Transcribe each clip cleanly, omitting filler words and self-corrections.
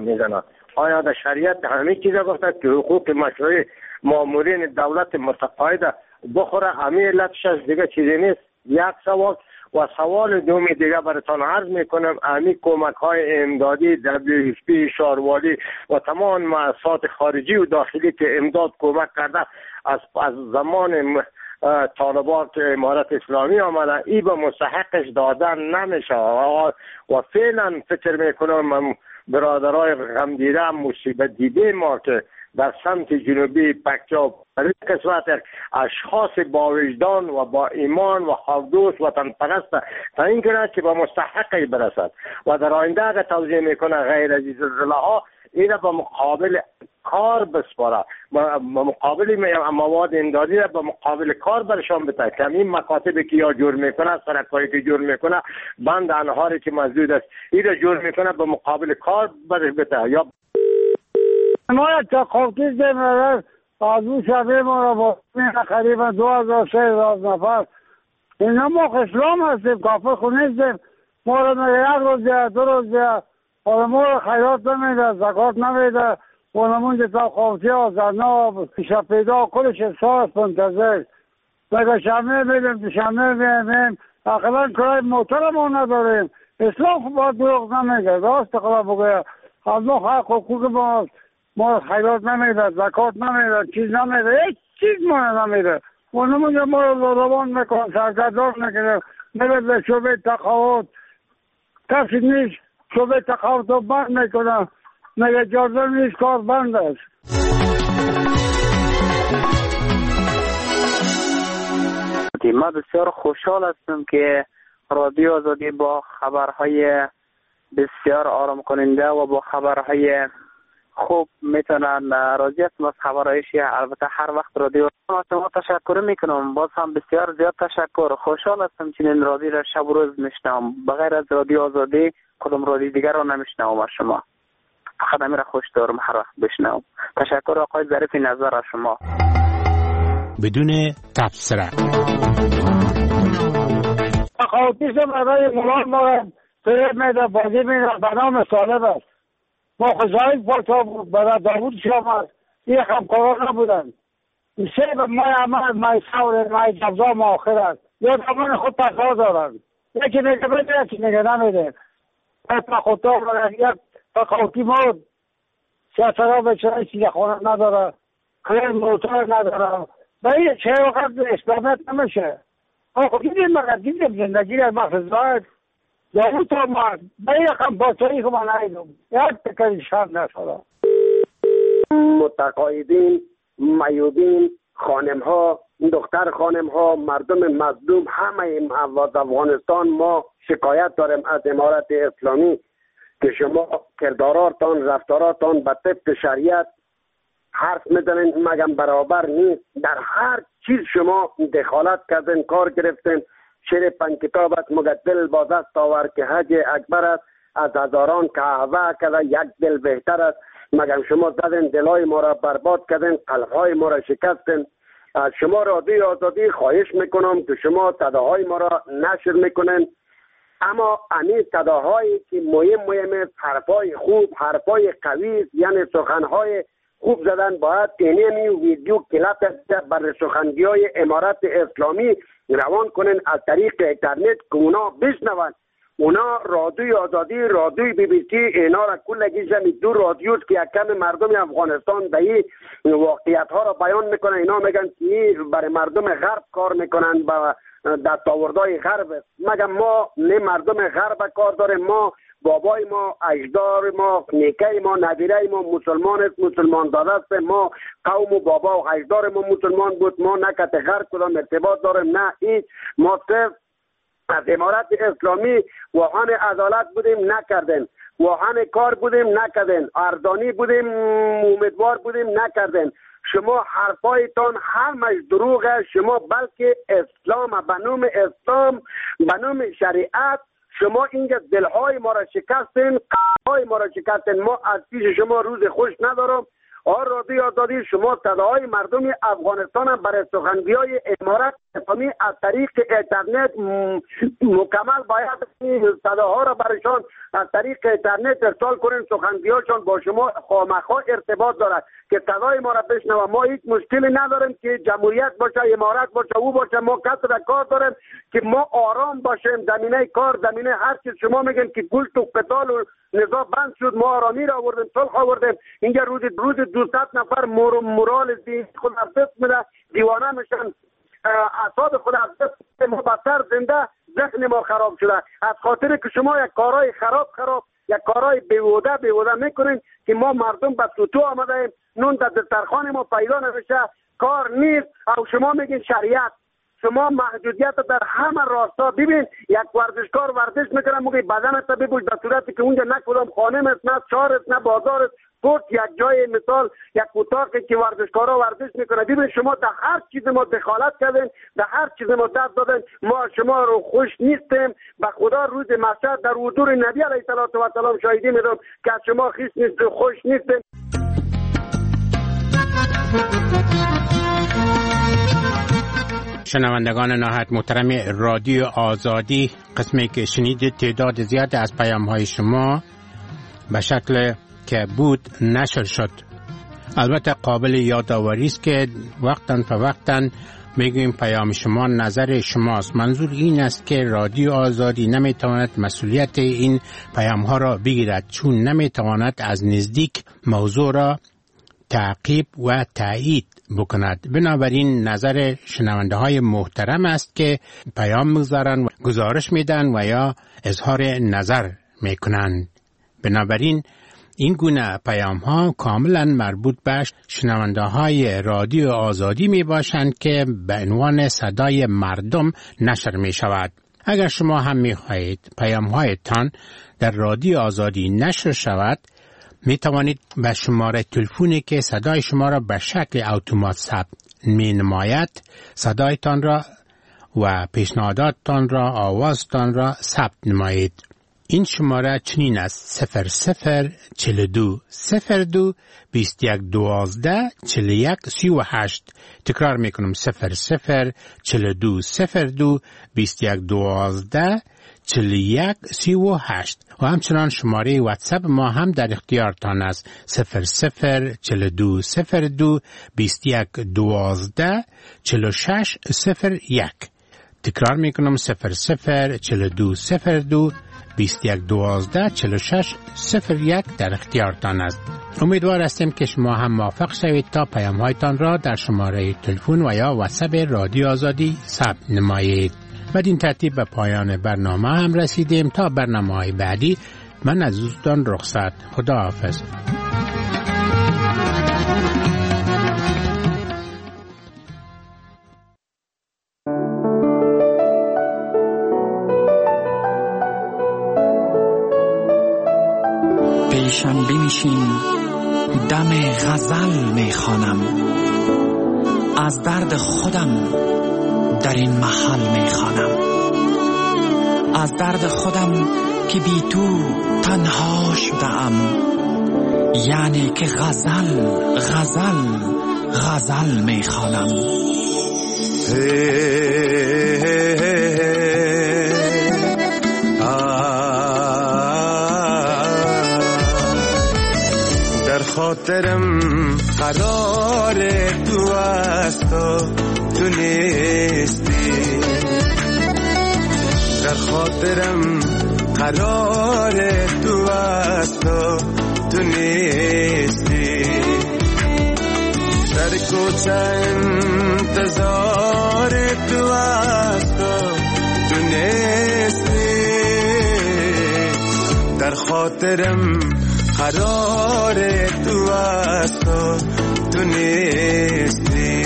میزنند. آیا در شریعت همه چیز گفته که حقوق مشروعی مامورین دولت متقاعد بخوره؟ همه علتش از دیگه چیزی نیست. یک سوال. و سوال دومی دیگه براتون عرض میکنم، همین کمک های امدادی WFP، شاروالی و تمام مؤسسات خارجی و داخلی که امداد کمک کرده از زمان طالبان که امارت اسلامی آمده، ای به مستحقش دادن نمیشه. و فعلا فکر میکنم برادرای غم دیده مصیبت دیده ما که در سمت جنوبی پکتیا در قسمت اشخاص با وجدان و با ایمان و خوددوست وطن پرست تا این کنه که به مستحقی برسد و در آینده اگر توضیح میکنه غیر از زلزله ها این به مقابل کار بسپاره، مقابل مواد امدادی را به مقابل کار برشان بده که این مکاتبی که یا جور میکنه، سرکایی که جور میکنه، بند انهاری که مسدود است این را جور میکنه به مقابل کار برش بده. یا ما تقاطی دیم از اون شبه ما را با قریبا 2000 نفر اینا ما اسلام هستیم، کافر خود نیستیم. ما را میگه یک روز بیا، 2 روز بیا، حالا ما را خیرات نمیده، زکات نمیده و نمونج تا قوتی ها زرنا پیشا پیدا کلش احساس منتظر میگه شمه میدیم، دوشمه میدیم، اقلا کرای محترم ما نداریم. اسلام خود باید دروغ نمیگه، راست اقلا بگه از ما حق حقوق ما خیرات نمیده، زکات نمیده، چیز نمیده، هیچ چیز ما نمیده و نمونجا ما رو روان میکنن، سرگردان میکنه، میره به شعبه تقاعد، کسی نیست شعبه تقاعد رو بند میکنه، میگه اجازه نیست، کار بند است. ما بسیار خوشحال هستم که رادیو آزادی با خبرهای بسیار آرام کننده و با خبرهای خوب میتونن راضی هستم از خبرهایش. البته هر وقت رادیو ما تشکر میکنم، باز هم بسیار زیاد تشکر. خوشحال هستم چنین رادیو را شب و روز میشنوم، بغیر از رادیو آزادی کدام رادیو دیگر را نمیشنوم از شما، فقط همین را خوش دارم هر وقت بشنوم. تشکر آقای ظریف نظر از شما. بدون تبصره تقاطیش برای مولان ما فریب میده، بازی میده، به نام سالب است. ما خزایل پالتا بود، برای داوود شامد، این همکاران نبودن. سه به مای عمل، مای سور، مای جبزا ما آخر است. یا دامان خود تقاضا دارن. یکی میگه بده، یکی میگه نمیده. خودتا برای یک تقاطی مود. سیاست ها به چرای چیز خانه نداره. خیلی موتور نداره. به این چه وقت اسلامیت نمیشه. خب دیدیم زندگی را مخزایت. داوود تا مرد به این رقم باطایی که من نایدم یک تکری شب نشده. متقاعدین، میودین، خانم ها، دختر خانم ها، مردم مظلوم، همه افغانستان ما شکایت داریم از امارت اسلامی که شما کرداراتان، رفتاراتان به طبق شریعت حرف میدنین مگم برابر نیست. در هر چیز شما دخالت کردین، کار گرفتین. شیر 5 کتابت مگه دل با دست آور که حج اکبر است، از هزاران کعبه کده یک دل بهتر است. مگر شما زدین دلای ما را برباد کردین، قلبهای ما را شکستین. از شما رادیو آزادی خواهش میکنم که شما صداهای ما را نشر میکنین، اما امی صداهایی که مهم حرفای خوب، حرفای قوی، یعنی سخنهای خوب زدن، باید اینمی ویدیو کلیپ بر سخنگی‌های امارت اسلامی روان کنن از طریق اینترنت که اونا بشنون. اونا رادیو آزادی، رادیو BBC اینا را کلگی جمعی 2 رادیوست که یکم مردم افغانستان در این واقعیت ها را بیان میکنن. اینا میگن که برای مردم غرب کار میکنن، با دستاوردهای غرب. مگه ما نه مردم غرب کار داریم؟ ما بابای ما، اجدار ما، نیکه ما، نبیره ما مسلمان داده است. ما قوم و بابا و اجدار ما مسلمان بود. ما نه کت غرب کدام ارتباط داریم، نه هیچ. ما صرف از امارت اسلامی واهن عدالت بودیم، نکردن. واهن کار بودیم، نکردن. اردانی بودیم، امیدوار بودیم، نکردن. شما حرفایتان همش دروغه. شما بلکه اسلام، به نام اسلام، به نام شریعت شما اینجا دلهای ما را شکستین، قلبهای ما را شکستین. ما از پیش شما روز خوش ندارم. رادیو آزادی شما صداهای مردم افغانستان هم برای سخنگویای امارت اسلامی از طریق اینترنت مکمل باید صداها را برایشان از طریق اینترنت ارسال کنیم. سخنگویاشان با شما خامخا ارتباط دارد که صدای ما را بشنوه. ما هیچ مشکلی نداریم که جمهوریت باشه، امارت باشه، او باشه. ما کسب کار داریم که ما آرام باشیم. زمینه کار، زمینه هر چیز شما میگن که گل تو قتال و نزاع بند شد، ما آرامی را آوردیم، صلح آوردیم. اینجا روز 200 نفر مورال خود از دست میده، دیوانه میشن، اعصاب خود از دست، ما بسر زنده ذهن ما خراب شده از خاطر که شما یک کارهای خراب یک کارهای بیهوده میکنین که ما مردم به سوتو آمده ایم. نون در دسترخوان ما پیدا نمیشه، کار نیست. او شما میگین شریعت، شما محدودیت در همه راستا. ببین یک ورزشکار ورزش میکنه، موقع بدنت ببوش در صورتی که اونجا نه کدام خانه است، نه شهر است، نه بازار است، فقط یک جای مثال یک اتاقی که ورزشکارا ورزش میکنه. ببین شما در هر چیز ما دخالت کردین، در هر چیز ما دست دادین. ما شما رو خوش نیستیم. به خدا روز محشر در حضور نبی علیه السلام شاهدی میدم که از شما خوش نیستیم. شنوندگان نهایت محترم رادیو آزادی، قسمی که شنیدید تعداد زیاد از پیام‌های شما به شکل که بود نشر شد. البته قابل یادآوری است که وقتاً میگویم پیام شما نظر شماست. منظور این است که رادیو آزادی نمیتواند مسئولیت این پیام‌ها را بگیرد، چون نمیتواند از نزدیک موضوع را تعقیب و تایید بکند. بنابراین نظر شنونده های محترم است که پیام میگذارند و گزارش میدن و یا اظهار نظر میکنند. بنابراین این گونه پیام ها کاملا مربوط به شنونده های رادیو آزادی می باشند که به عنوان صدای مردم نشر می شود. اگر شما هم می خواهید پیام هایتان در رادیو آزادی نشر شود، می توانید به شماره تلفنی که صدای شما را به شکل اتومات ثبت می نماید صدایتان را و پیشنهاداتتان را، آوازتان را ثبت نمایید. این شماره چنین است: 0042 02 21 12 41 38. تکرار میکنم: 0042 02 21 12 41 38. و همچنان شماره واتساپ ما هم در اختیارتان است: 0042 02 21 12 46 01. تکرار میکنم: 0042 02 21 12 46 01 در اختیارتان است. امیدوار هستیم که شما هم موافق شوید تا پیام هایتان را در شماره تلفن و یا واتساپ رادیو آزادی ثبت نمایید. بدین ترتیب به پایان برنامه هم رسیدیم. تا برنامه‌های بعدی من از دوستان رخصت. خداحافظ. پیشم بنشین، دم غزل میخوانم، از درد خودم در این محل میخوانم، از درد خودم که بی تو تنها شدم، یعنی که غزل غزل غزل میخوانم. خاطرم قرار تو است و تو نیستی، در خاطرم قرار تو است و تو نیستی، در کوچه انتظار تو است و تو نیستی، در خاطرم قرار تو است و تو نیستی.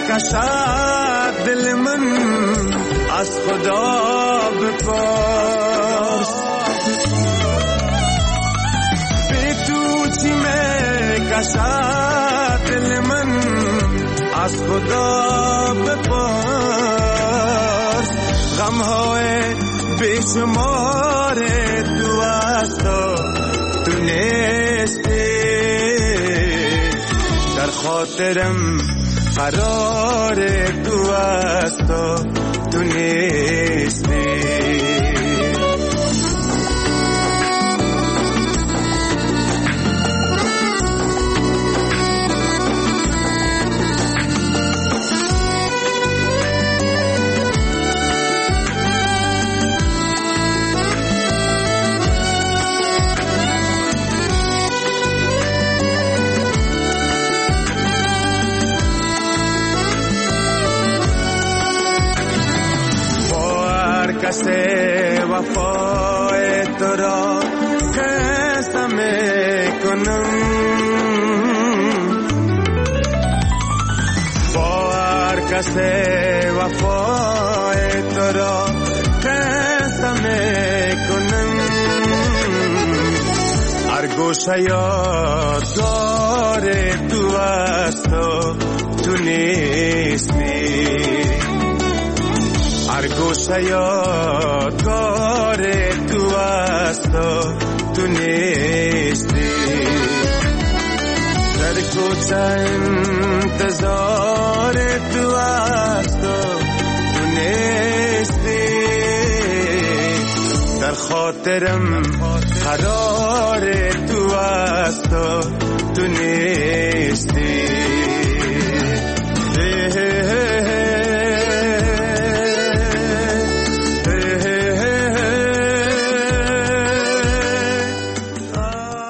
کشد دل من از خدا بپرس به تو چی میکشد دل من از خدا بپرس غمهای بیشمار تو است تو نیستی در خاطرم قرار تو است تو نیستی کسی وفای تو را کسته میکنم با هر کسی وفای تو را کسته میکنم هر گوشه یادگار تو است تو نیستی هر گوشه یادگار تو است تو نیستی در کوچه انتظار تو است تو نیستی در خاطرم قرار